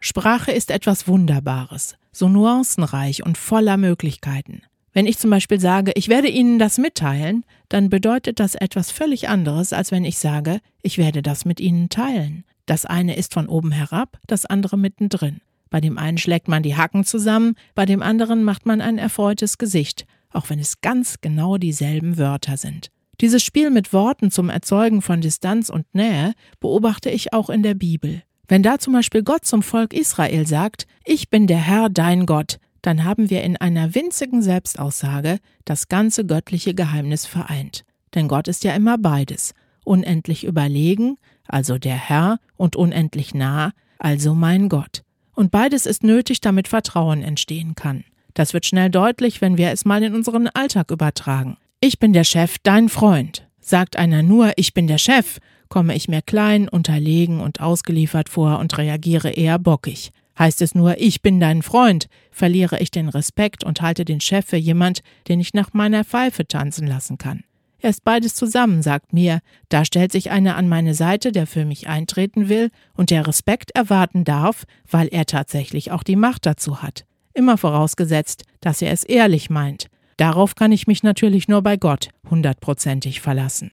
Sprache ist etwas Wunderbares, so nuancenreich und voller Möglichkeiten. Wenn ich zum Beispiel sage, ich werde Ihnen das mitteilen, dann bedeutet das etwas völlig anderes, als wenn ich sage, ich werde das mit Ihnen teilen. Das eine ist von oben herab, das andere mittendrin. Bei dem einen schlägt man die Hacken zusammen, bei dem anderen macht man ein erfreutes Gesicht, auch wenn es ganz genau dieselben Wörter sind. Dieses Spiel mit Worten zum Erzeugen von Distanz und Nähe beobachte ich auch in der Bibel. Wenn da zum Beispiel Gott zum Volk Israel sagt, ich bin der Herr, dein Gott, dann haben wir in einer winzigen Selbstaussage das ganze göttliche Geheimnis vereint. Denn Gott ist ja immer beides, unendlich überlegen, also der Herr, und unendlich nah, also mein Gott. Und beides ist nötig, damit Vertrauen entstehen kann. Das wird schnell deutlich, wenn wir es mal in unseren Alltag übertragen. Ich bin der Chef, dein Freund. Sagt einer nur, ich bin der Chef, komme ich mir klein, unterlegen und ausgeliefert vor und reagiere eher bockig. Heißt es nur, ich bin dein Freund, verliere ich den Respekt und halte den Chef für jemand, den ich nach meiner Pfeife tanzen lassen kann. Erst beides zusammen sagt mir, da stellt sich einer an meine Seite, der für mich eintreten will und der Respekt erwarten darf, weil er tatsächlich auch die Macht dazu hat. Immer vorausgesetzt, dass er es ehrlich meint. Darauf kann ich mich natürlich nur bei Gott 100% verlassen.